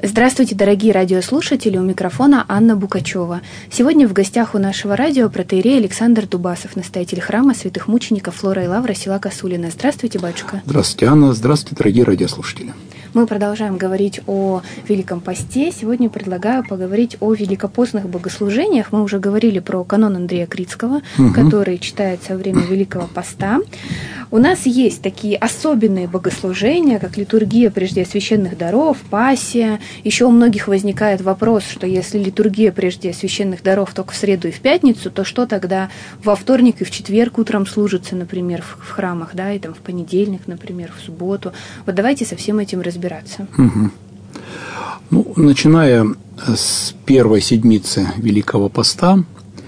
Здравствуйте, дорогие радиослушатели, у микрофона Анна Букачева. Сегодня в гостях у нашего радио протоиерей Александр Дубасов, настоятель храма святых мучеников Флора и Лавра села Косулино. Здравствуйте, батюшка. Здравствуйте, Анна. Здравствуйте, дорогие радиослушатели. Мы продолжаем говорить о Великом Посте. Сегодня предлагаю поговорить о великопостных богослужениях. Мы уже говорили про канон Андрея Критского, который читается во время Великого Поста. У нас есть такие особенные богослужения, как литургия прежде священных даров, пассия. Еще у многих возникает вопрос, что если литургия прежде священных даров только в среду и в пятницу, то что тогда во вторник и в четверг утром служится, например, в храмах, да, и там в понедельник, например, в субботу. Вот давайте со всем этим разбираться. Ну, начиная с первой седмицы Великого Поста,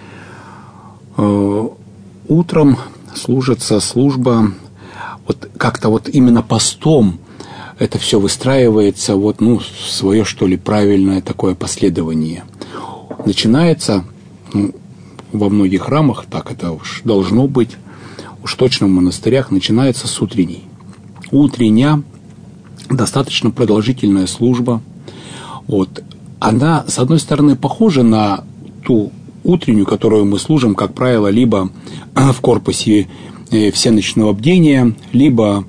утром служится служба, вот как-то вот именно постом это все выстраивается вот, ну, свое, что ли, правильное такое последование. Начинается, ну, во многих храмах, так это уж должно быть, уж точно в монастырях, начинается с утренней. Утренняя, достаточно продолжительная служба. Вот. Она, с одной стороны, похожа на ту утреннюю, которую мы служим, как правило, либо в корпусе всеночного бдения, либо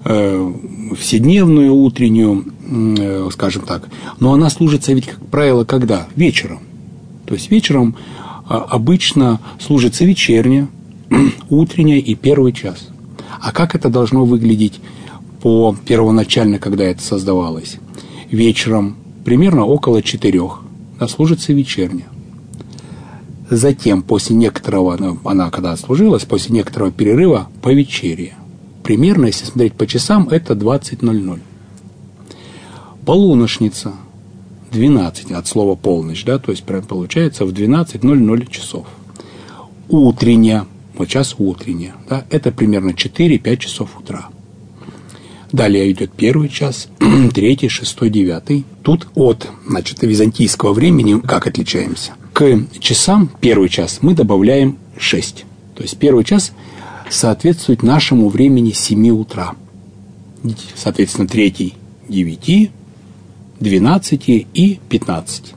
вседневную утреннюю, скажем так. Но она служится ведь, как правило, когда? Вечером. То есть вечером обычно служится вечерняя, утренняя и первый час. А как это должно выглядеть по первоначально, когда это создавалось? Вечером, примерно около 4, да, служится вечерняя. Затем, после некоторого, она когда служилась, после некоторого перерыва, повечерие. Примерно, если смотреть по часам, это 20:00. Полуношница, 12, от слова полночь, да, то есть прям получается в 12:00 часов. Утренняя, вот сейчас утренняя, да, это примерно 4-5 часов утра. Далее идет первый час, 3, 6, 9. Тут от, значит, византийского времени как отличаемся? К часам первый час мы добавляем 6. То есть первый час соответствует нашему времени 7 утра. Соответственно, 3 – 9, 12 и 15.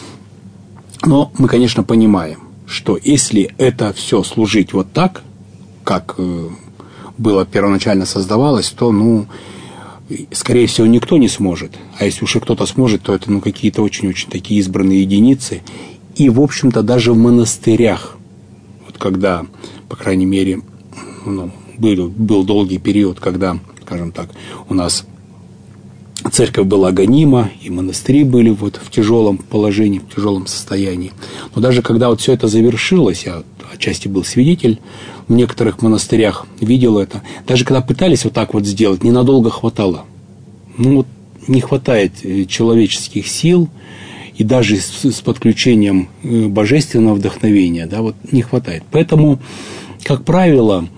Но мы, конечно, понимаем, что если это все служить вот так, как было первоначально создавалось, то, ну, скорее всего, никто не сможет. А если уж и кто-то сможет, то это, ну, какие-то очень-очень такие избранные единицы. И, в общем-то, даже в монастырях, вот когда, по крайней мере, ну, был долгий период, когда, скажем так, у нас церковь была гонима, и монастыри были вот в тяжелом положении, в тяжелом состоянии. Но даже когда вот все это завершилось, я отчасти был свидетель, в некоторых монастырях видел это, даже когда пытались вот так вот сделать, ненадолго хватало. Ну вот не хватает человеческих сил, и даже с подключением божественного вдохновения, да, вот не хватает. Поэтому, как правило,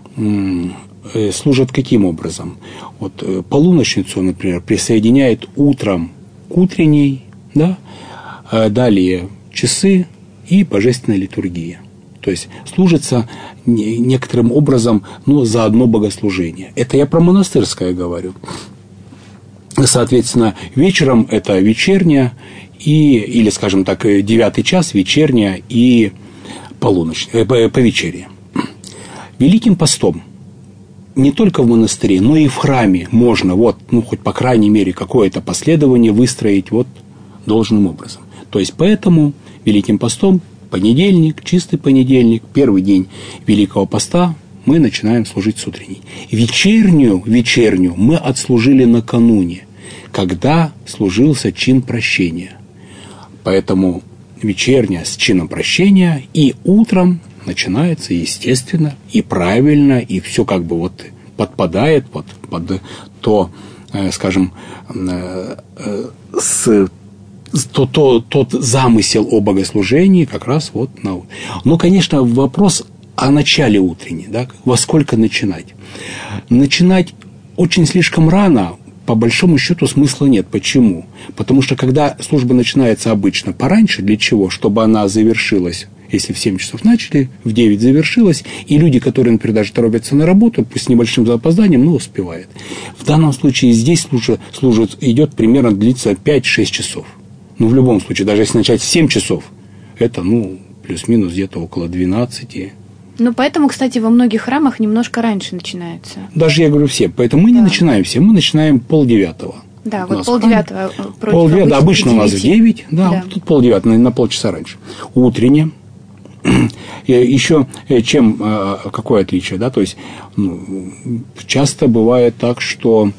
служат каким образом? Вот полуночницу, например, присоединяет утром к утренней, да, далее часы и божественная литургия. То есть служится некоторым образом, ну, за одно богослужение. Это я про монастырское говорю. Соответственно, вечером это вечерняя, или, скажем так, 9 час вечерняя и полуночная, повечерие. Великим постом не только в монастыре, но и в храме можно вот, ну, хоть по крайней мере какое-то последование выстроить вот должным образом. То есть поэтому Великим постом понедельник, чистый понедельник, первый день Великого Поста мы начинаем служить с утренней. Вечернюю мы отслужили накануне, когда служился чин прощения. Поэтому вечерняя с чином прощения, и утром начинается, естественно, и правильно, и все как бы вот подпадает под то, скажем, тот замысел о богослужении как раз вот на... Ну, конечно, вопрос о начале утренней, да, во сколько начинать. Начинать очень слишком рано, по большому счету, смысла нет. Почему? Потому что когда служба начинается обычно пораньше, для чего? Чтобы она завершилась Если в 7 часов начали, в 9 завершилось, и люди, которые, например, даже торопятся на работу, пусть с небольшим опозданием, но успевают. В данном случае здесь идет примерно длится 5-6 часов. Ну, в любом случае, даже если начать в 7 часов, это, плюс-минус где-то около 12. Ну, поэтому, кстати, во многих храмах немножко раньше начинается. Даже, я говорю, все. Поэтому мы не начинаем все, мы начинаем 8:30. Да, вот 8:30 против обычно. Обычно у нас в 9, тут 8:30, на полчаса раньше. Утреннее. Еще какое отличие, да, то есть часто бывает так, что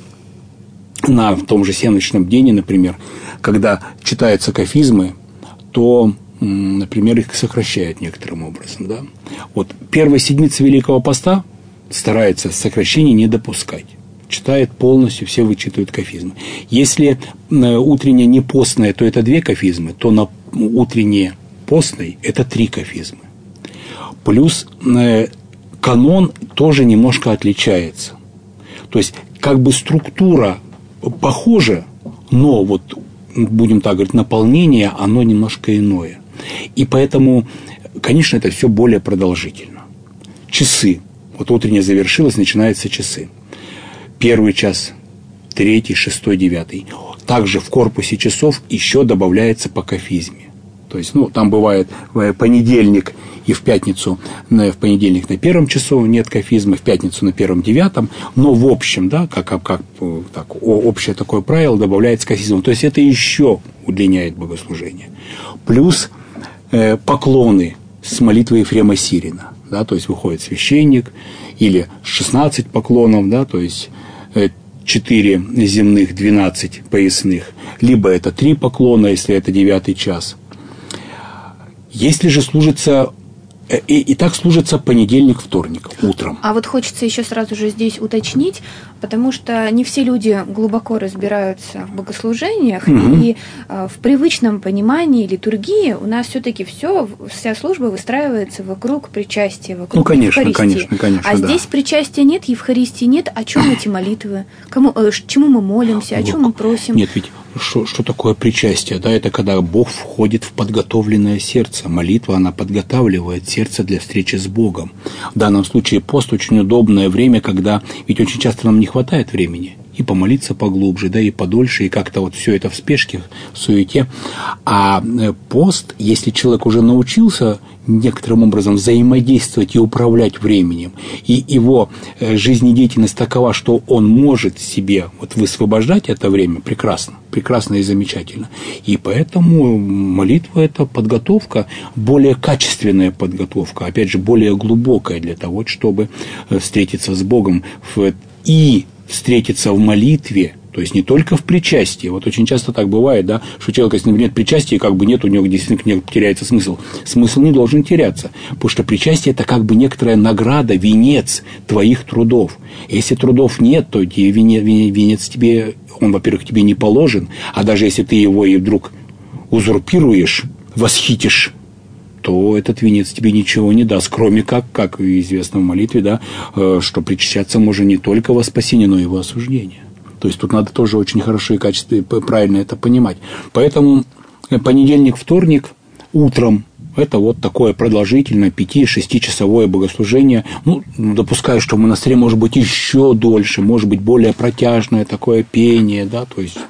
в том же всеночном бдении, например, когда читаются кафизмы, то, например, их сокращают некоторым образом, да. Вот первая седмица Великого Поста старается сокращений не допускать. Читает полностью, все вычитывают кафизмы. Если утреннее не постное, то это 2 кафизмы, то на утреннее постной это 3 кафизмы. Плюс канон тоже немножко отличается. То есть, как бы структура похожа, но вот, будем так говорить, наполнение, оно немножко иное. И поэтому, конечно, это все более продолжительно. Часы. Вот утреннее завершилось, начинаются часы. 1 час, 3, 6, 9. Также в корпусе часов еще добавляется по кафизме. То есть, там бывает понедельник и в пятницу, в понедельник на 1 часу нет кафизма, в пятницу на 1, 9, но в общем, да, общее такое правило добавляется кафизм. То есть, это еще удлиняет богослужение. Плюс поклоны с молитвой Ефрема Сирина. Да, то есть, выходит священник, или 16 поклонов, да, то есть 4 земных, 12 поясных, либо это 3 поклона, если это 9 час. Если же служится, и так служится понедельник, вторник, утром. А вот хочется еще сразу же здесь уточнить, потому что не все люди глубоко разбираются в богослужениях, и в привычном понимании литургии у нас все-таки вся служба выстраивается вокруг причастия, вокруг Евхаристии. Конечно, а здесь причастия нет, Евхаристии нет. О чем эти молитвы? Чему мы молимся, о чем мы просим? Нет, ведь что такое причастие? Да, это когда Бог входит в подготовленное сердце. Молитва, она подготавливает сердце для встречи с Богом. В данном случае пост очень удобное время, когда ведь очень часто нам не хватает времени и помолиться поглубже, да, и подольше, и как-то вот все это в спешке, в суете. А пост, если человек уже научился некоторым образом взаимодействовать и управлять временем, и его жизнедеятельность такова, что он может себе высвобождать это время, прекрасно и замечательно. И поэтому молитва – это подготовка, более качественная подготовка, опять же, более глубокая для того, чтобы встретиться с Богом и встретиться в молитве, то есть не только в причастии. Вот очень часто так бывает, да, что человек, если нет причастия, нет, у него действительно теряется смысл. Смысл не должен теряться, потому что причастие – это как бы некоторая награда, венец твоих трудов. Если трудов нет, то венец тебе, он, во-первых, тебе не положен, а даже если ты его и вдруг узурпируешь, восхитишь, то этот венец тебе ничего не даст, кроме как известно в молитве, да, что причащаться можно не только во спасение, но и во осуждение. То есть тут надо тоже очень хорошо и качественно, правильно это понимать. Поэтому понедельник, вторник утром это такое продолжительное 5-6-часовое богослужение. Допускаю, что в монастыре может быть еще дольше, может быть более протяжное такое пение, да, то есть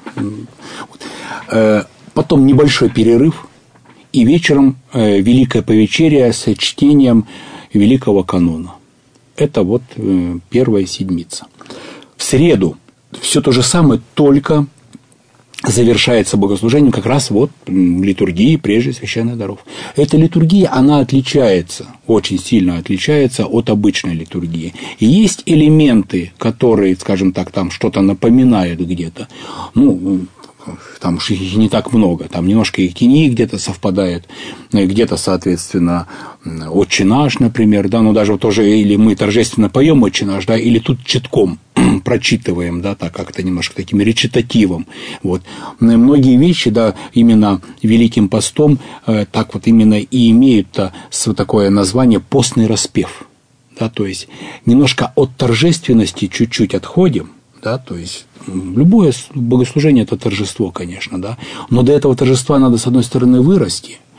потом небольшой перерыв. И вечером Великая Повечерия с чтением Великого Канона. Это первая седмица. В среду все то же самое, только завершается богослужением как раз литургии прежде священных даров. Эта литургия, она отличается, очень сильно отличается от обычной литургии. И есть элементы, которые, скажем так, там что-то напоминают где-то. Там уж их не так много, там немножко ихтинии где-то совпадает, где-то, соответственно, «Отче наш», например, да, даже тоже или мы торжественно поем «Отче наш», да, или тут читком прочитываем, да, так как-то немножко таким речитативом. Многие вещи, да, именно Великим постом так именно и имеют такое название «постный распев», да, то есть немножко от торжественности чуть-чуть отходим, да, то есть любое богослужение – это торжество, конечно, да, но до этого торжества надо, с одной стороны, вырасти,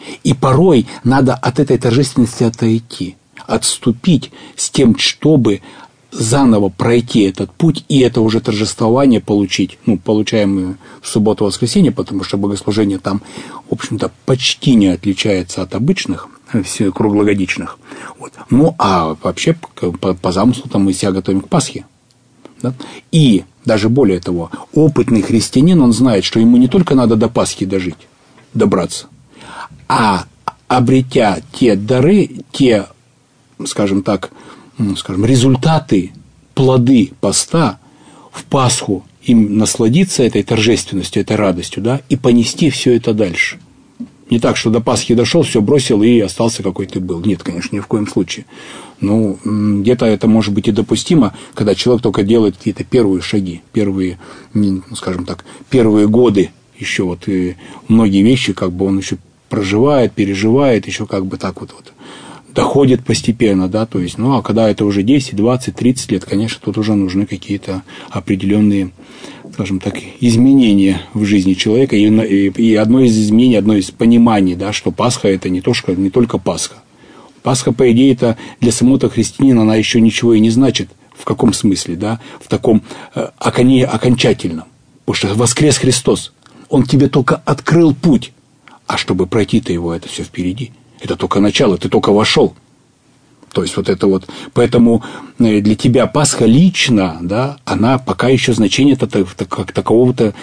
И порой надо от этой торжественности отойти, отступить с тем, чтобы заново пройти этот путь, и это уже торжествование получить, получаем в субботу-воскресенье, потому что богослужение там, в общем-то, почти не отличается от обычных, круглогодичных. Вот. Ну, а вообще, по замыслу, там мы себя готовим к Пасхе. Да? И даже более того, опытный христианин, он знает, что ему не только надо до Пасхи дожить, добраться, а обретя те дары, те, скажем так, результаты, плоды поста в Пасху, им насладиться этой торжественностью, этой радостью, да, и понести все это дальше. Не так, что до Пасхи дошел, все бросил и остался какой ты был. Нет, конечно, ни в коем случае. Ну, где-то это может быть и допустимо, когда человек только делает какие-то первые шаги, первые, скажем так, первые годы еще вот и многие вещи, как бы он еще проживает, переживает, еще как бы так вот доходит постепенно, да, то есть, а когда это уже 10, 20, 30 лет, конечно, тут уже нужны какие-то определенные, скажем так, изменения в жизни человека, и одно из изменений, одно из пониманий, да, что Пасха – это не только Пасха. Пасха, по идее, это для самого христианина, она еще ничего и не значит, в каком смысле, да, в таком окончательном, потому что воскрес Христос, Он тебе только открыл путь, а чтобы пройти-то его, это все впереди. Это только начало, ты только вошел. То есть, вот это вот. Поэтому для тебя Пасха лично, да, она пока еще значение-то как такового-то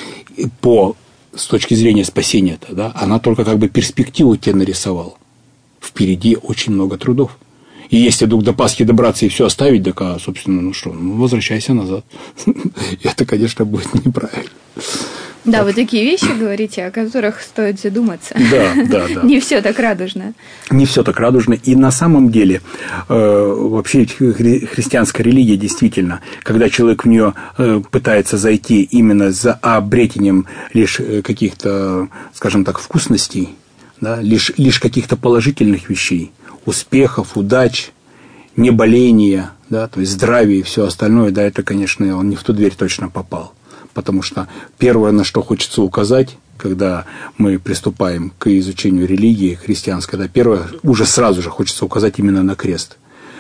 с точки зрения спасения-то, да, она только как бы перспективу тебе нарисовала. Впереди очень много трудов. И если вдруг до Пасхи добраться и все оставить, так, собственно, возвращайся назад. Это, конечно, будет неправильно. Да, вы такие вещи говорите, о которых стоит задуматься. Да. Не все так радужно. Не все так радужно. И на самом деле, вообще христианская религия действительно, когда человек в нее пытается зайти именно за обретением лишь каких-то, скажем так, вкусностей, да, лишь каких-то положительных вещей, успехов, удач, неболения, да, то есть здравия и все остальное, да, это, конечно, он не в ту дверь точно попал. Потому что первое, на что хочется указать, когда мы приступаем к изучению религии христианской, да, первое, уже сразу же хочется указать именно на крест.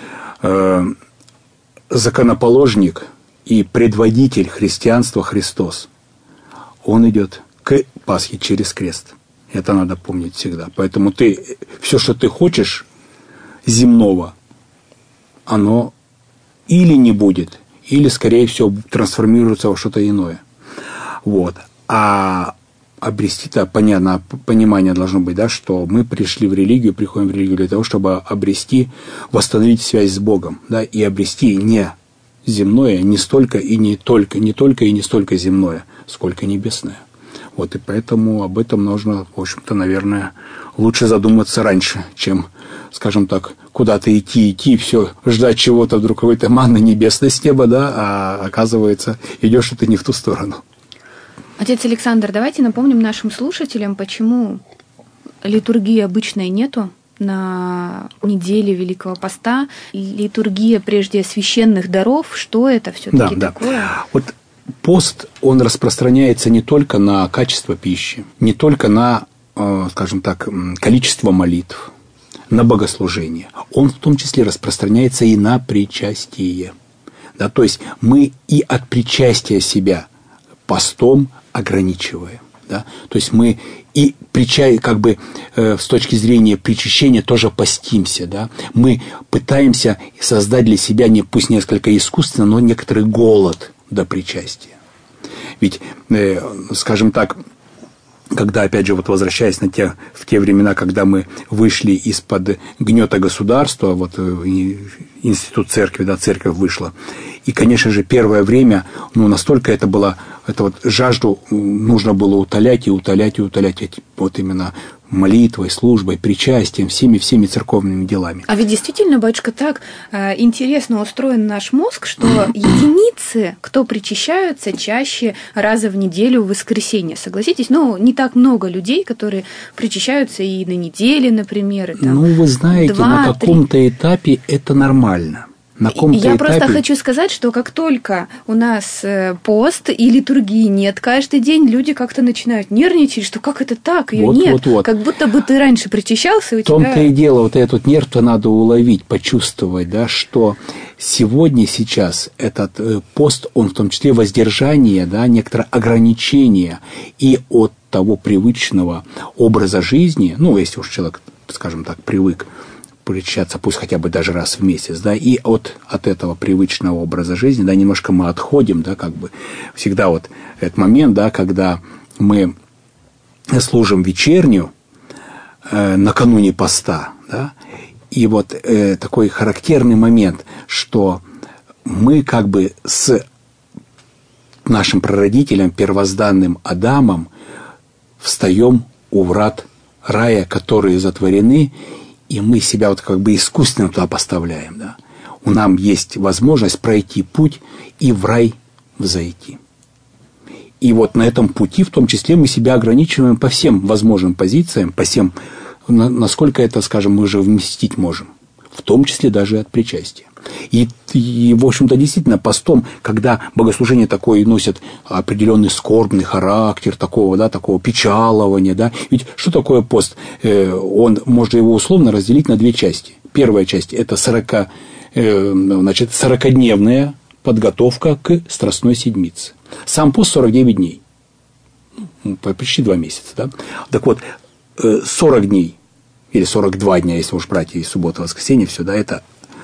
Законоположник и предводитель христианства Христос, Он идет к Пасхе через крест. Это надо помнить всегда. Поэтому все, что ты хочешь земного, оно или не будет, или, скорее всего, трансформируется во что-то иное. Вот. А обрести-то, понятно, понимание должно быть, да, что мы приходим в религию для того, чтобы обрести, восстановить связь с Богом, да, и обрести не земное, не столько и не только и не столько земное, сколько небесное. Вот, и поэтому об этом нужно, в общем-то, наверное, лучше задуматься раньше, чем, скажем так, куда-то идти, все, ждать чего-то, вдруг какой-то манны небесной с неба, да, а оказывается, идешь ты не в ту сторону. Отец Александр, давайте напомним нашим слушателям, почему литургии обычной нету на неделе Великого Поста. Литургия, прежде священных даров, что это все-таки такое? Вот пост, он распространяется не только на качество пищи, не только на, скажем так, количество молитв, на богослужение. Он в том числе распространяется и на причастие. Да, то есть мы и от причастия себя постом ограничиваем. Да? То есть мы и как бы с точки зрения причащения тоже постимся. Да? Мы пытаемся создать для себя, пусть несколько искусственно, но некоторый голод до причастия. Ведь, скажем так, когда, опять же, возвращаясь в те времена, когда мы вышли из-под гнета государства, институт церкви, да, церковь вышла. И, конечно же, первое время, настолько жажду нужно было утолять, вот именно молитвой, службой, причастием, всеми церковными делами. А ведь действительно, батюшка, так интересно устроен наш мозг, что единицы, кто причащаются чаще раза в неделю в воскресенье. Согласитесь? Не так много людей, которые причащаются и на неделе, например. И там вы знаете, на каком-то этапе это нормально. на каком-то Я этапе... просто хочу сказать, что как только у нас пост и литургии нет каждый день, люди как-то начинают нервничать, что как это так, ее нет. Как будто бы ты раньше причащался, и у тебя... В том-то и дело, вот этот нерв-то надо уловить, почувствовать, да, что сегодня, сейчас этот пост, он в том числе воздержание, да, некоторое ограничение и от того привычного образа жизни, ну, если уж человек, скажем так, привык причащаться, пусть хотя бы даже раз в месяц, да, и от этого привычного образа жизни, да, немножко мы отходим, да, как бы всегда вот этот момент, да, когда мы служим вечернюю накануне поста, да, и вот такой характерный момент, что мы как бы с нашим прародителем, первозданным Адамом, встаем у врат рая, которые затворены, и мы себя вот как бы искусственно туда поставляем. Да? У нас есть возможность пройти путь и в рай взойти. И вот на этом пути, в том числе, мы себя ограничиваем по всем возможным позициям, по всем, насколько это, скажем, мы же вместить можем. В том числе даже от причастия. И в общем-то, действительно, постом, когда богослужение такое носит определенный скорбный характер, такого, да, такого печалования, да, ведь что такое пост? Можно его условно разделить на две части. Первая часть – это 40-дневная подготовка к Страстной Седмице. Сам пост 49 дней, почти 2 месяца, да. Так вот, 40 дней, или 42 дня, если уж брать и субботу, воскресенье, все, да, это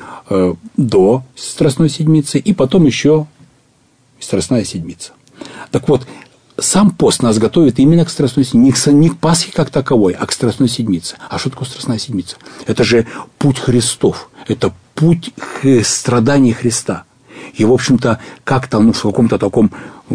до Страстной Седмицы, и потом еще Страстная Седмица. Так вот, сам пост нас готовит именно к Страстной Седмице, не к Пасхе как таковой, а к Страстной Седмице. А что такое Страстная Седмица? Это же путь Христов, это путь к страданию Христа. И, в общем-то, как-то, в каком-то таком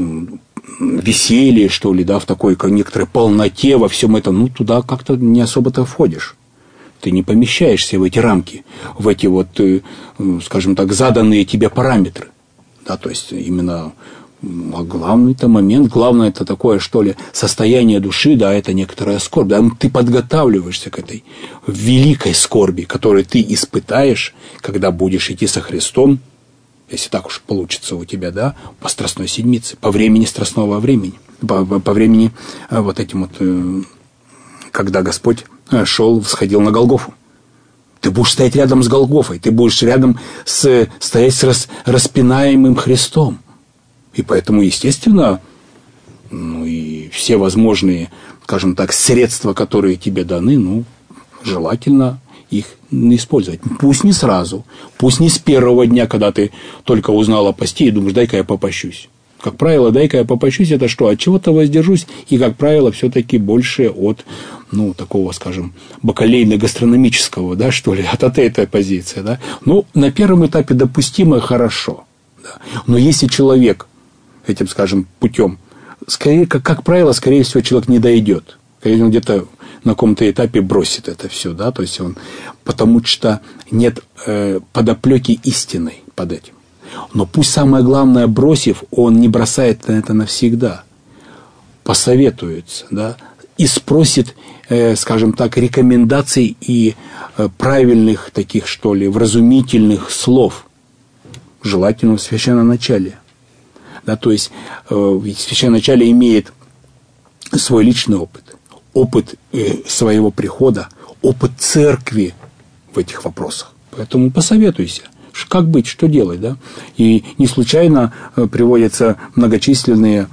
веселье, что ли, да, в такой некоторой полноте во всем этом, туда как-то не особо-то входишь. Ты не помещаешься в эти рамки, в эти вот, скажем так, заданные тебе параметры. Да, то есть, именно главный-то момент, главное это такое, что ли, состояние души, да, это некоторая скорбь. Да, ты подготавливаешься к этой великой скорби, которую ты испытаешь, когда будешь идти со Христом, если так уж получится у тебя, да, по Страстной Седмице, по времени страстного времени, по времени вот этим вот, когда Господь всходил на Голгофу. Ты будешь стоять рядом с Голгофой, ты будешь рядом стоять с распинаемым Христом. И поэтому, естественно, и все возможные, скажем так, средства, которые тебе даны, желательно их использовать. Пусть не сразу, пусть не с первого дня, когда ты только узнал о посте и думаешь, дай-ка я попощусь. Как правило, дай-ка я попощусь, это что? От чего-то воздержусь, и, как правило, все-таки больше от, такого, скажем, бакалейно-гастрономического, да, что ли, от этой позиции, да. На первом этапе допустимо хорошо, да. Но если человек этим, скажем, путем, скорее, как правило, скорее всего, человек не дойдет. Он где-то на каком-то этапе бросит это все, да, то есть потому что нет подоплеки истинной под этим. Но пусть самое главное, бросив, он не бросает это навсегда, посоветуется, да, и спросит, скажем так, рекомендаций и правильных таких, что ли, вразумительных слов, желательно в священноначале. Да, то есть священноначале имеет свой личный опыт своего прихода, опыт церкви в этих вопросах. Поэтому посоветуйся, как быть, что делать, да? И не случайно приводятся многочисленные,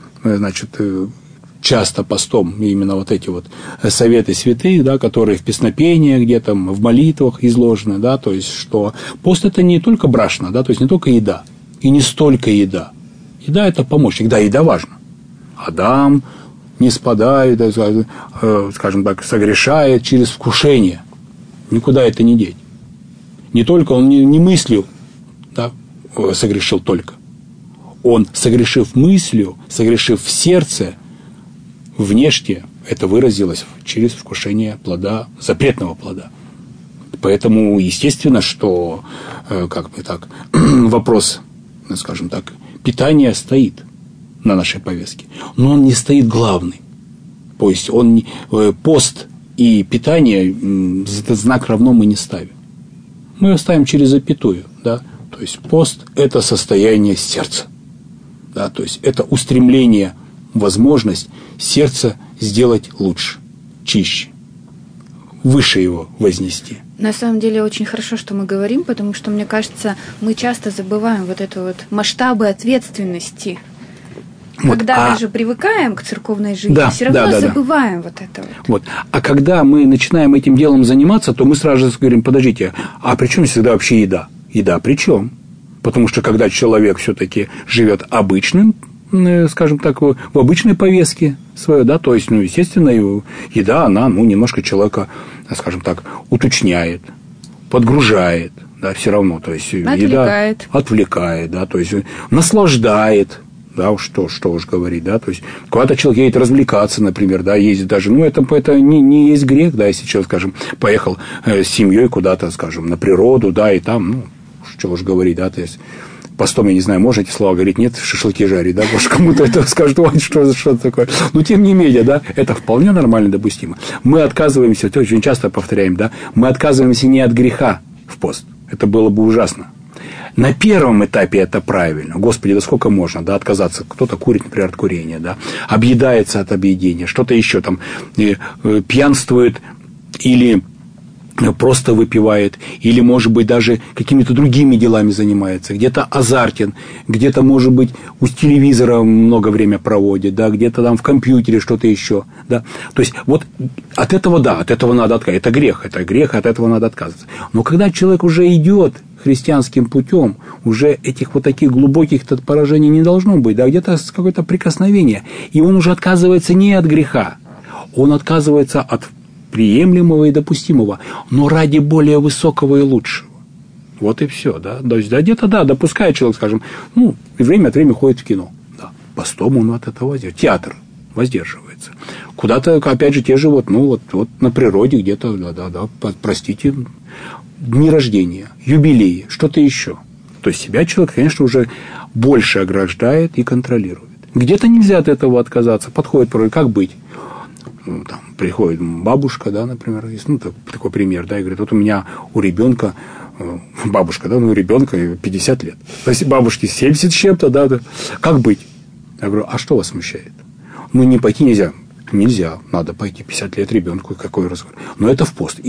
часто постом именно вот эти вот советы святых, да, которые в песнопениях где-то, в молитвах изложены, да, то есть, что пост – это не только брашно, да, то есть, не только еда, и не столько еда. Еда – это помощник, да, еда важна. Адам не спадает, скажем так, согрешает через вкушение. Никуда это не деть. Не только он не мыслью, да, согрешил только. Он, согрешив мыслью, согрешив в сердце, внешне это выразилось через вкушение плода, запретного плода. Поэтому, естественно, что вопрос, скажем так, питания стоит на нашей повестке. Но он не стоит главный. То есть пост и питание, знак равно мы не ставим. Мы его ставим через запятую, да, То есть пост – это состояние сердца. Да, то есть это устремление, возможность сердца сделать лучше, чище, выше его вознести. На самом деле очень хорошо, что мы говорим, потому что, мне кажется, мы часто забываем вот это вот масштабы ответственности. Когда даже привыкаем к церковной жизни, все равно забываем вот это вот. А когда мы начинаем этим делом заниматься, то мы сразу же говорим: подождите, а при чем всегда вообще еда? Еда при чем? Потому что когда человек все-таки живет обычным, скажем так, в обычной повестке своей, да, то есть, естественно, еда, она, немножко человека, скажем так, уточняет, подгружает, да, все равно, то есть еда отвлекает, да, то есть наслаждает. Да, что уж говорить, да, то есть куда-то человек едет развлекаться, например, да, ездит даже, это не есть грех, да, если человек, скажем, поехал с семьей куда-то, скажем, на природу, да, и там, что уж говорить, да, то есть постом, я не знаю, можно эти слова говорить, нет, шашлыки жарить, да, может, кому-то это скажут, что такое, но тем не менее, да, это вполне нормально допустимо. Мы отказываемся, это очень часто повторяем, да, мы отказываемся не от греха в пост, это было бы ужасно. На первом этапе это правильно. Господи, да сколько можно, да, отказаться. Кто-то курит, например, от курения, да, объедается от объедения, что-то еще там, пьянствует или просто выпивает, или, может быть, даже какими-то другими делами занимается, где-то азартен, где-то, может быть, у телевизора много времени проводит, да, где-то там в компьютере что-то еще, да. То есть, вот от этого, да, от этого надо отказываться. Это грех, от этого надо отказываться. Но когда человек уже идет христианским путем, уже этих вот таких глубоких поражений не должно быть, да, где-то какое-то прикосновение, и он уже отказывается не от греха, он отказывается от приемлемого и допустимого, но ради более высокого и лучшего. Вот и все, да. То есть, да, где-то, да, допускает человек, скажем, и время от времени ходит в кино. Да. Постом он от этого воздерживается. Театр воздерживается. Куда-то, опять же, те же вот на природе где-то, да, простите, дни рождения, юбилеи, что-то еще. То есть себя человек, конечно, уже больше ограждает и контролирует. Где-то нельзя от этого отказаться. Подходит, как быть? Там приходит бабушка, да, например, есть, такой пример, да, и говорит: вот у меня у ребенка бабушка, да, у ребенка 50 лет. То есть бабушке 70 с чем-то, да, как быть? Я говорю: а что вас смущает? Не пойти нельзя. Нельзя, надо пойти, 50 лет ребенку, какой разговор. Но это в пост.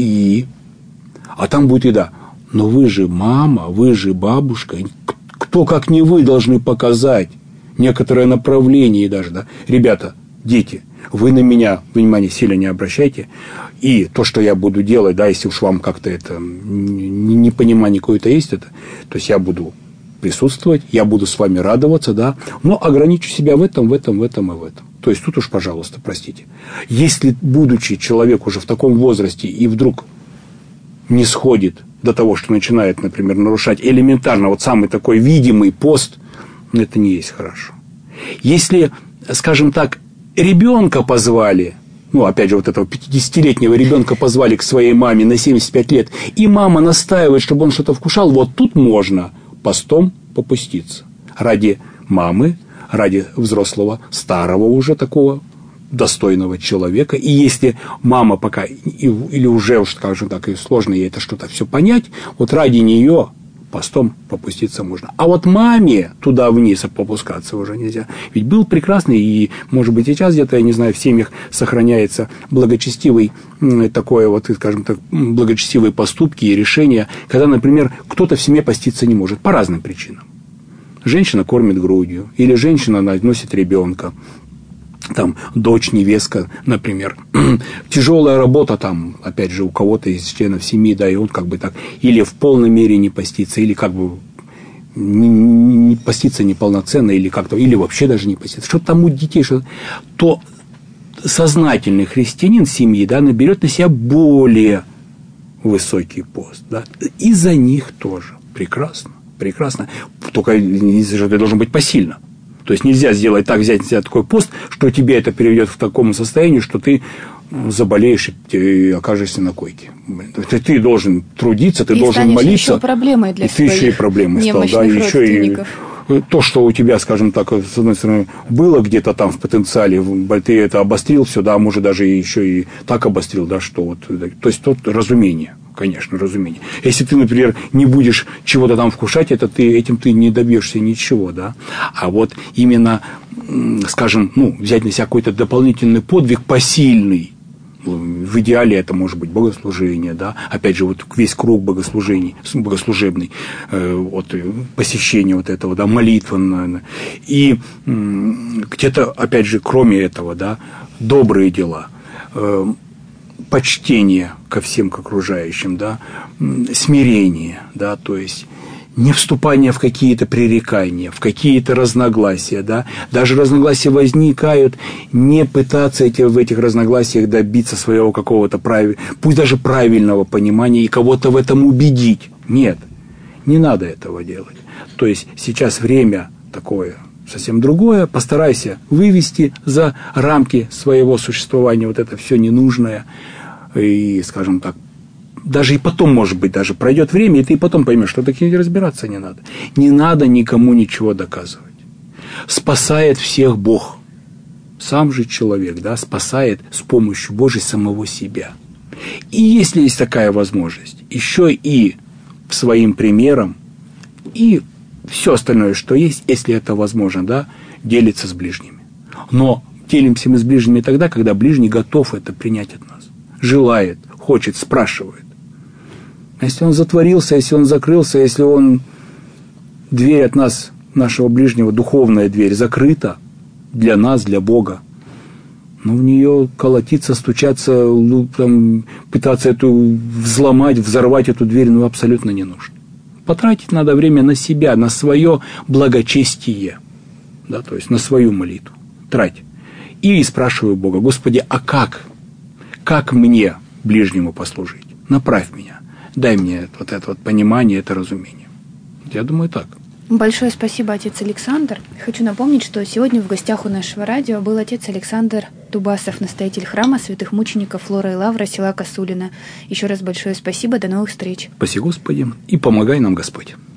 А там будет еда. Но вы же мама, вы же бабушка. Кто, как не вы, должны показать некоторое направление даже, да. Ребята, дети, вы на меня внимание сильно не обращайте. И то, что я буду делать, да, если уж вам как-то это непонимание какое-то есть, то есть я буду присутствовать, я буду с вами радоваться, да, но ограничу себя в этом и в этом. То есть тут уж, пожалуйста, простите. Если, будучи человек уже в таком возрасте и вдруг не сходит до того, что начинает, например, нарушать элементарно вот самый такой видимый пост, это не есть хорошо. Если, скажем так, ребенка позвали, опять же, вот этого 50-летнего ребенка позвали к своей маме на 75 лет, и мама настаивает, чтобы он что-то вкушал, вот тут можно постом попуститься. Ради мамы, ради взрослого, старого уже такого достойного человека. И если мама пока, или уже, скажем так, и сложно ей это что-то все понять, вот ради нее постом попуститься можно. А вот маме туда вниз попускаться уже нельзя. Ведь был прекрасный, и, может быть, сейчас где-то, я не знаю, в семьях сохраняется благочестивый, такое вот, скажем так, благочестивые поступки и решения, когда, например, кто-то в семье поститься не может по разным причинам. Женщина кормит грудью, или женщина носит ребенка, там, дочь, невестка, например. Тяжелая работа там, опять же, у кого-то из членов семьи, да, и он как бы так, или в полной мере не постится, или как бы не постится неполноценно, или как-то, или вообще даже не постится. Что-то там у детей, то сознательный христианин семьи, да, наберет на себя более высокий пост, да, и за них тоже. Прекрасно. Только это должно быть посильно. То есть нельзя сделать так, взять на себя такой пост, что тебе это приведет в такому состоянии, что ты заболеешь и окажешься на койке. Ты должен трудиться, ты должен молиться. Еще проблемой для своих еще и проблемой стал, да, еще и то, что у тебя, скажем так, с одной стороны, было где-то там в потенциале, ты это обострил все, да, может даже еще и так обострил, да, что вот, то есть тут разумение. конечно, разумение. Если ты, например, не будешь чего-то там вкушать, этим ты не добьешься ничего, да. А вот именно, скажем, взять на себя какой-то дополнительный подвиг посильный, в идеале это может быть богослужение, да, опять же, вот весь круг богослужений, богослужебный, вот, посещение вот этого, да, молитва, наверное. И где-то, опять же, кроме этого, да, добрые дела, почтение ко всем, к окружающим, да, смирение, да, то есть не вступание в какие-то пререкания, в какие-то разногласия, да, даже разногласия возникают, не пытаться в этих разногласиях добиться своего какого-то пусть даже правильного понимания и кого-то в этом убедить. Нет, не надо этого делать. То есть сейчас время такое совсем другое, постарайся вывести за рамки своего существования вот это все ненужное, и, скажем так, даже и потом, может быть, даже пройдет время, и ты потом поймешь, что таким разбираться не надо. Не надо никому ничего доказывать. Спасает всех Бог. Сам же человек, да, спасает с помощью Божией самого себя. И если есть такая возможность, еще и своим примером, и все остальное, что есть, если это возможно, да, делиться с ближними. Но делимся мы с ближними тогда, когда ближний готов это принять от нас. Желает, хочет, спрашивает. Если он затворился, если он закрылся, если дверь от нас, нашего ближнего, духовная дверь, закрыта для нас, для Бога, в нее колотиться, стучаться, пытаться взломать, взорвать эту дверь, абсолютно не нужно. Потратить надо время на себя, на свое благочестие, да, то есть на свою молитву. Трать. И спрашиваю Бога: Господи, а как мне ближнему послужить? Направь меня. Дай мне вот это вот понимание, это разумение. Я думаю, так. Большое спасибо, отец Александр. Хочу напомнить, что сегодня в гостях у нашего радио был отец Александр Дубасов, настоятель храма святых мучеников Флора и Лавра, села Косулина. Еще раз большое спасибо, до новых встреч. Спаси Господи, и помогай нам Господь.